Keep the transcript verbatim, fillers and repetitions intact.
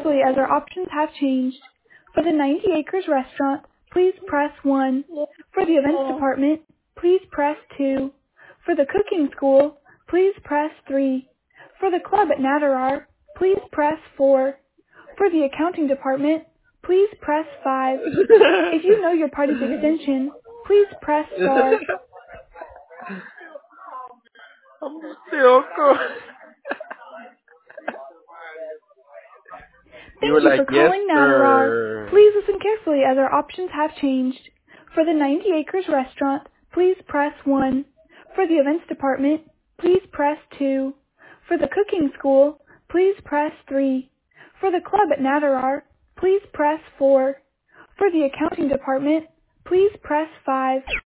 carefully as our options have changed. For the ninety Acres Restaurant, please press one. For the Events Department, please press two. For the Cooking School, please press three. For the Club at Nadarar, please press four. For the Accounting Department, please press five. If you know your party's extension, please press star. You were Thank you like, for yes, calling Nadarar. sir. Please listen carefully as our options have changed. For the ninety Acres Restaurant, please press one. For the Events Department, please press two. For the Cooking School, please press three. For the Club at Nadarar, please press four. For the Accounting Department, please press five.